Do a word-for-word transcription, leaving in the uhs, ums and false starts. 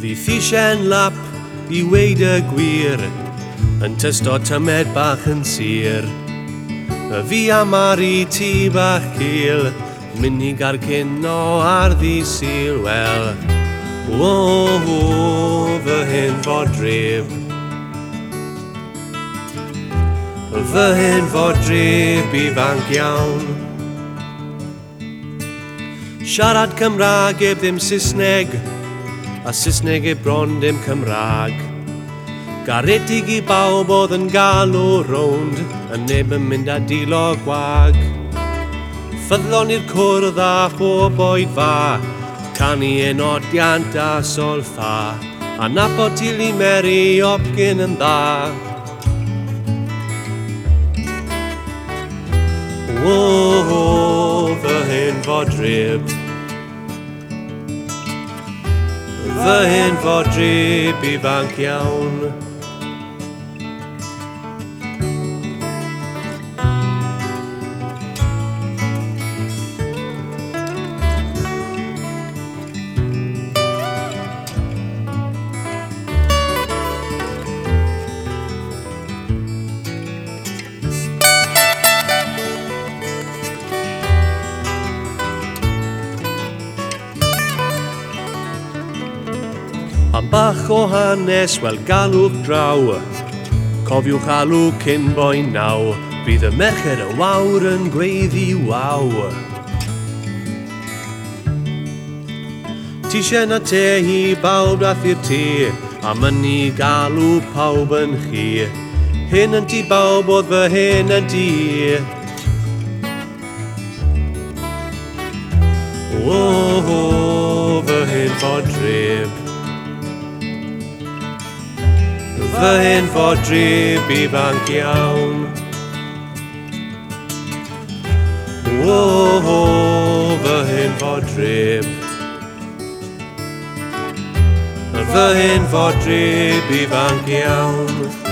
Roedd hi ffisien lap I weid y gwir yn tystod tymed bach yn sir. Y fi a Mari tŷ bach cil mynd I garcino ar ddi sil. Wel, o, o, fy hyn fod dref. Fy hyn fod dref ifanc iawn. Siarad Cymrag eb ddim Saesneg, a Saesneg eb bron dim Cymrag. Garedig I bawb oedd yn galw rownd, a neb yn mynd â dilog wag. Ffyddlon i'r cwrdd a pob oed fa, canu enodiant a solfa, a nabod Tili Mary Hopkin yn dda. O, o, fy hyn fod dref. Fy hyn fod dref ifanc iawn. Am bach o hanes, wel galwch draw, cofiwch alw cyn boi naw, bydd y merched y wawr yn gweiddi waw. Tisien a te hi bawb dath i'r tŷ, a mynnu galw pawb yn chi. Hyn yn ti bawb oedd fy hyn yn ti. O, o, fy hyn fod dref. Fy hyn fod dref ifanc iawn. O, o, fy hyn fod dref. Fy hyn fod dref ifanc iawn.